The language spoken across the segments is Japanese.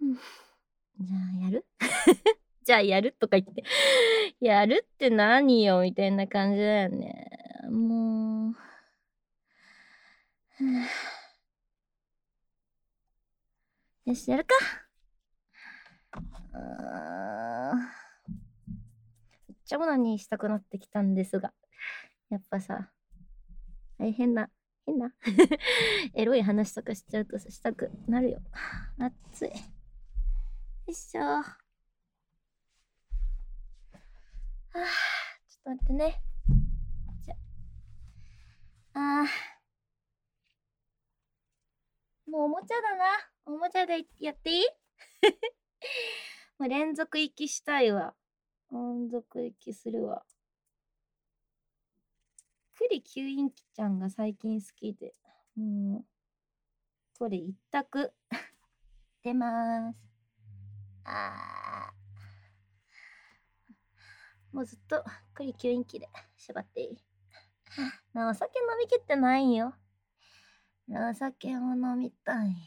じゃあやるじゃあやるとか言って、やるって何よみたいな感じだよね。もう。よし、やるか。めっちゃオナニーしたくなってきたんですが、やっぱさ、変なエロい話とかしちゃうとしたくなるよ。熱い。よいしょ。ちょっと待ってね。じゃもうおもちゃだな。おもちゃでやっていいもう連続息したいわ。連続息するわ。栗吸引機ちゃんが最近好きで、もう、これ一択。出まーす。もうずっと栗吸引機で縛っていい。お酒飲みきってないよ。お酒を飲みたい。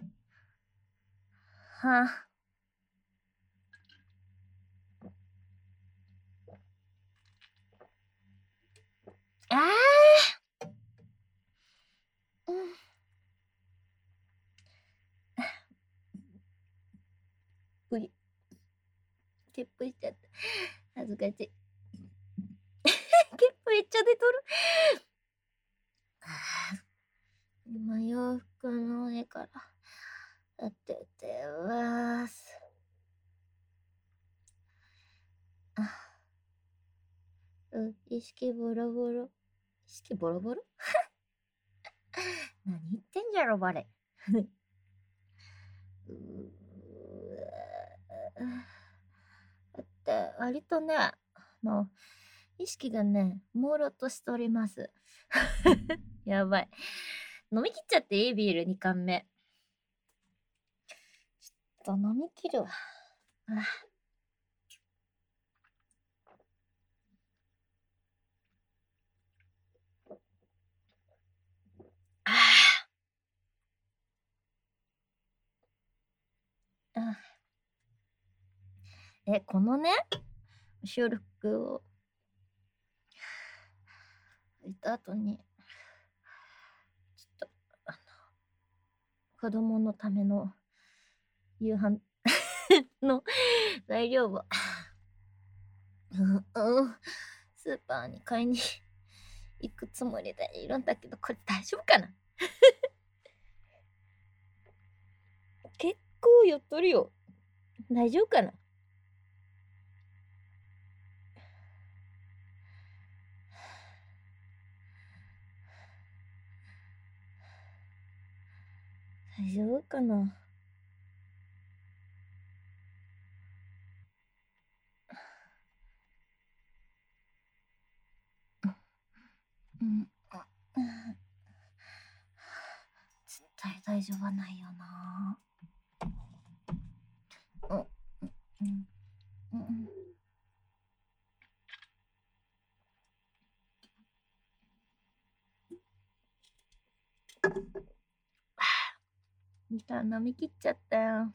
うい。ゲップしちゃった。恥ずかしい。ゲップめっちゃ出とる。今洋服の上から当ててます。意識ボロボロ。意識ボロボロ何言ってんじゃろ、バレ。だって割とね、意識がね、朦朧としております。やばい。飲み切っちゃっていい？ビール2缶目。ちょっと飲み切るわ。このね、収録を終えた後に、ちょっと、子供のための夕飯の材料をスーパーに買いに行くつもりでいるんだけど、これ大丈夫かな結構寄っとるよ。大丈夫かな大丈夫かな絶対大丈夫はないよな。飲み切っちゃったよ。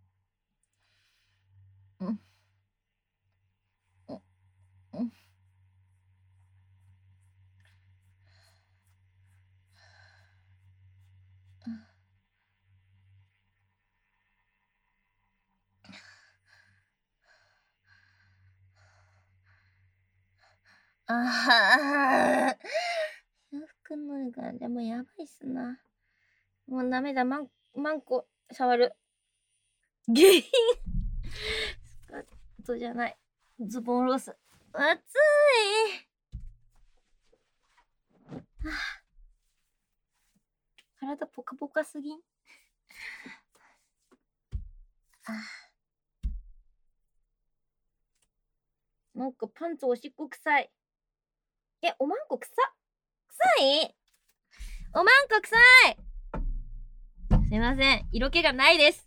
洋服のがでもやばいっすな。もうダメだ。マンコ触る。原因スカートじゃない。ズボンロス。暑い。体ポカポカすぎん。なんかパンツおしっこ臭い。おまんこ臭いおまんこ臭い。すいません。色気がないです。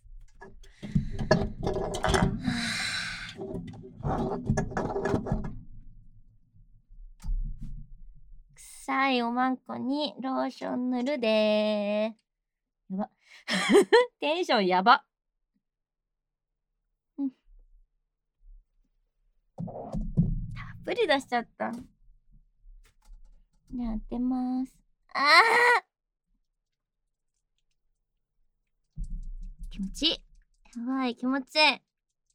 臭いおまんこにローション塗るでー。やば。テンションやば。 たっぷり出しちゃった。じゃあ当てます。気持ちいい。やばい、気持ちいい。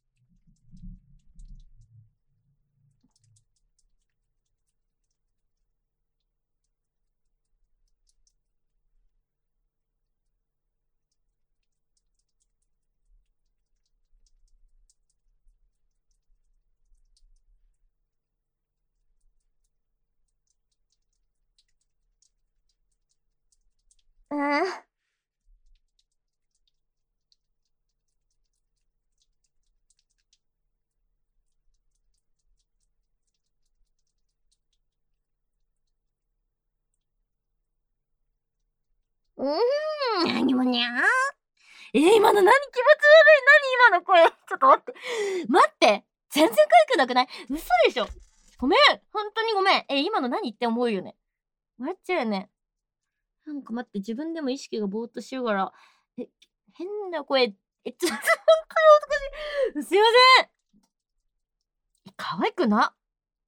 何もにゃー。今の何気持ち悪い。何今の声。ちょっと待って。待って。全然可愛くなくない？嘘でしょ。ごめん。本当にごめん。今の何って思うよね。笑っちゃうよね。なんか待って、自分でも意識がぼーっとしようから、変な声、ちょっと本当に恥ずかしい。すいません。可愛くな。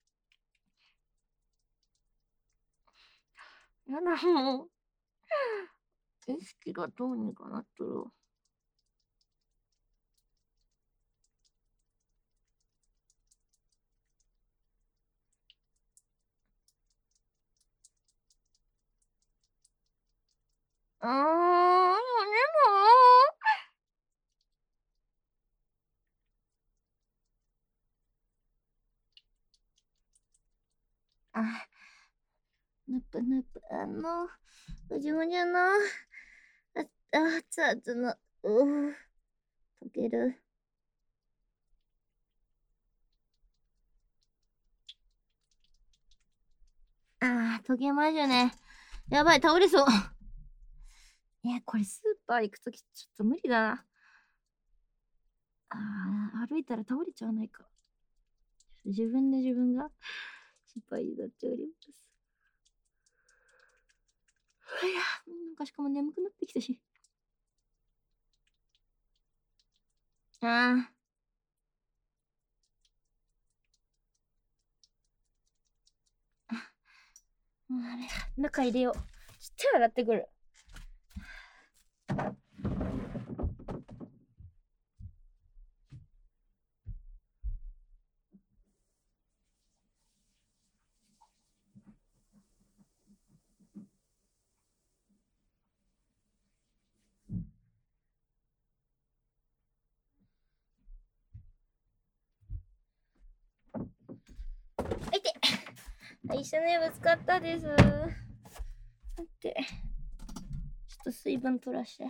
やだ、もう。意識がどうにかなっとる。でも。ぬぷぬぷ、うじゅうじゅの、熱々の、溶ける。溶けましたね。やばい、倒れそう。これスーパー行くときちょっと無理だな。歩いたら倒れちゃわないか。自分で自分が心配になっております。なんかしかも眠くなってきたし。中入れよう。手洗ってくる。一緒にぶつかったです。待って。ちょっと水分取らして。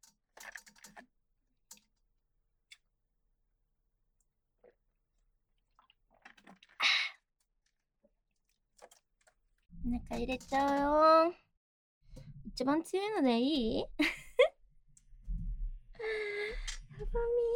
中入れちゃうよ。一番強いのでいい？やばみ。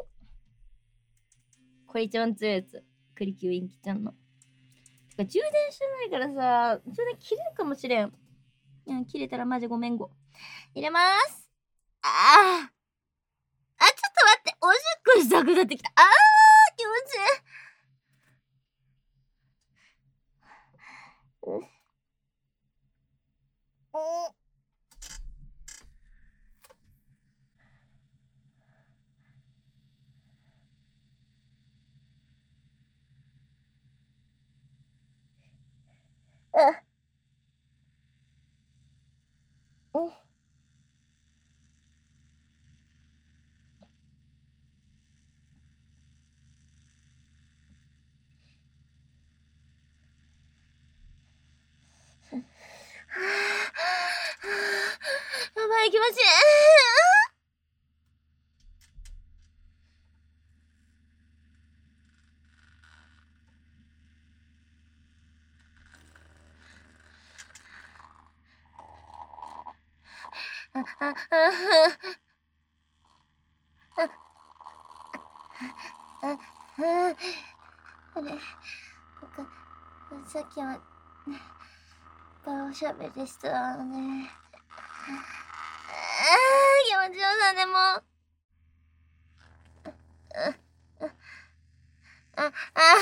これ一番強いやつ。栗キュウインキちゃんの。てか充電してないからさ、充電切れるかもしれん。切れたらマジごめんご。入れます。ちょっと待って。おしっこしたくなってきた。気持ちいい。やばい、気持ちいい。さっきは、おしゃべりしたね。気持ちよさでも。 あ、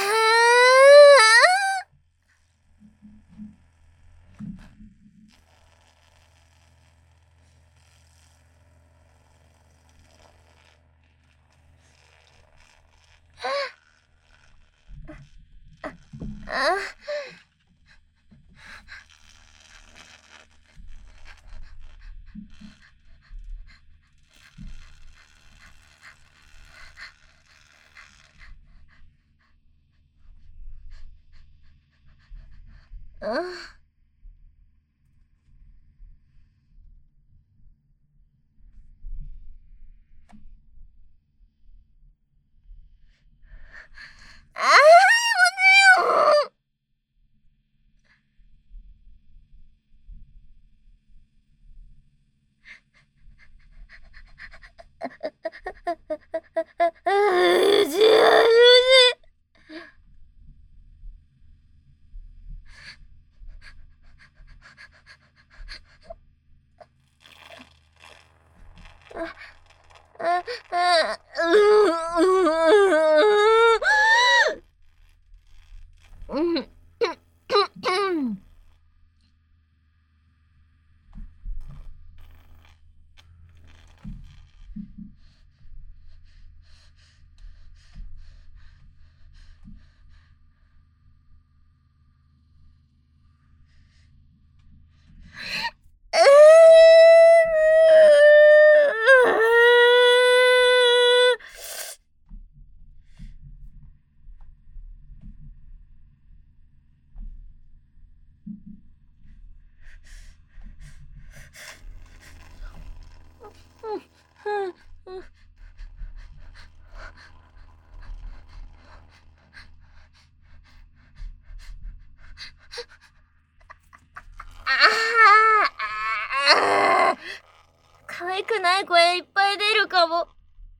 可愛くない声いっぱい出るかも。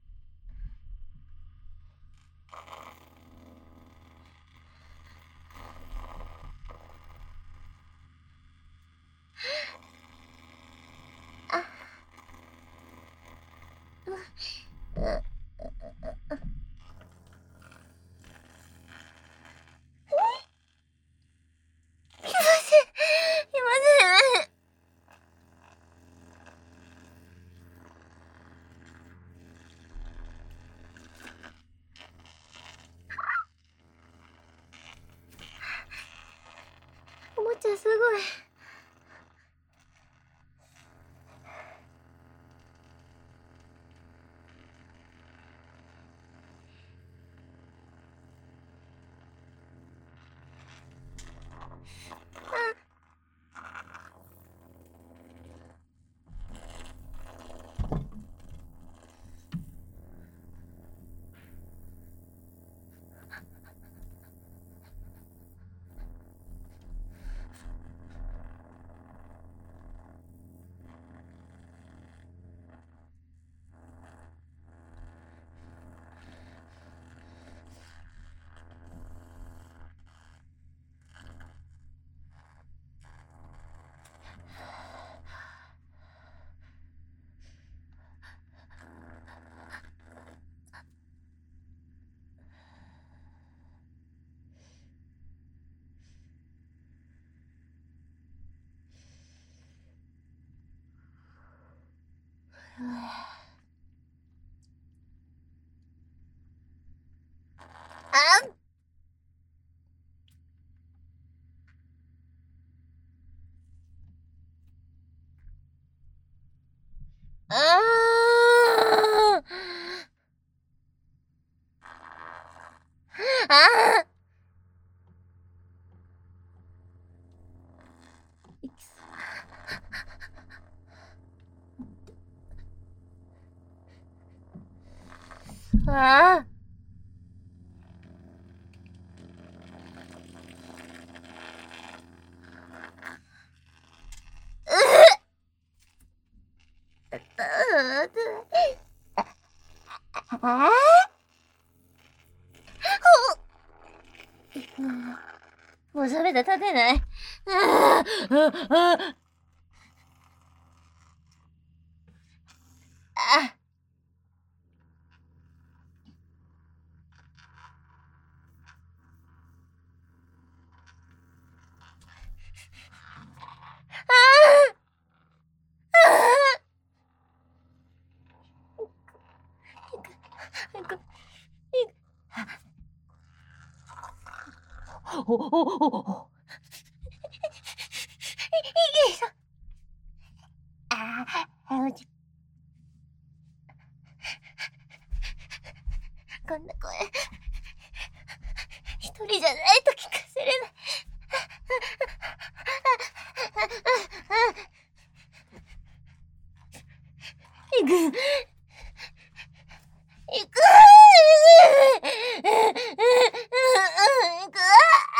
いません、いません。おもちゃすごい。ああ。もうそれで立てない。 お。ああ、こんな声、一人じゃないと聞かせれない。行く。行く。行く。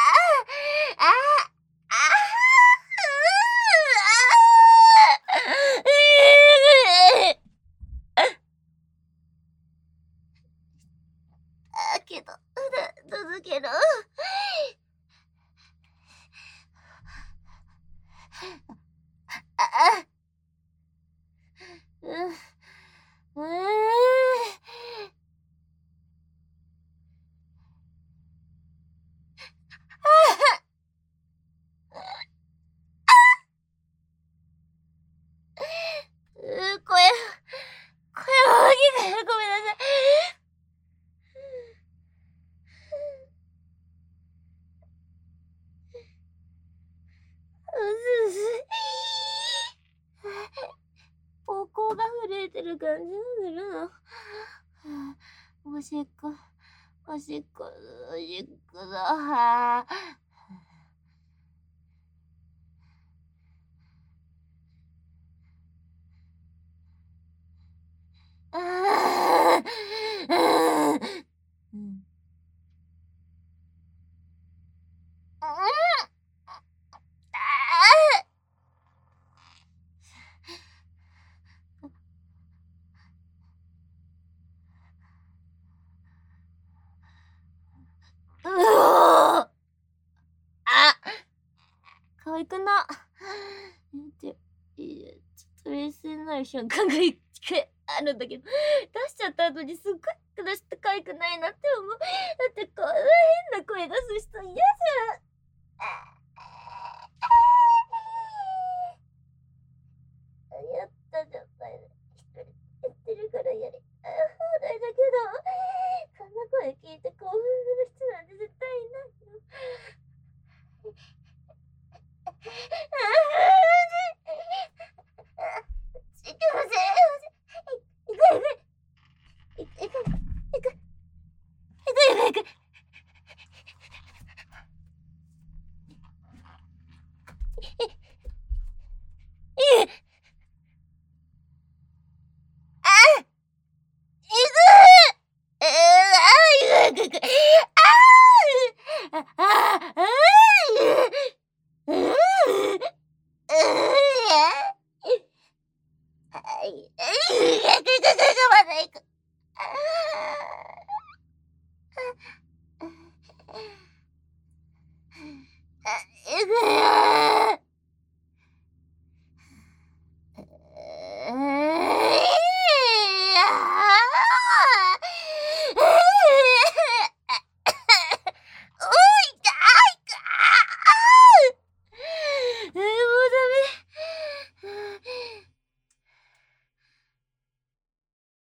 けど、続けろ。声大きく、ごめんなさい。膀胱が震えてる感じがするの。おしっこだ。可愛くな。ちょっと冷静になる瞬間があるんだけど、出しちゃった後にすっごい出して可愛くないなって思う。だってこんな変な声出す人嫌じゃん。やったじゃん。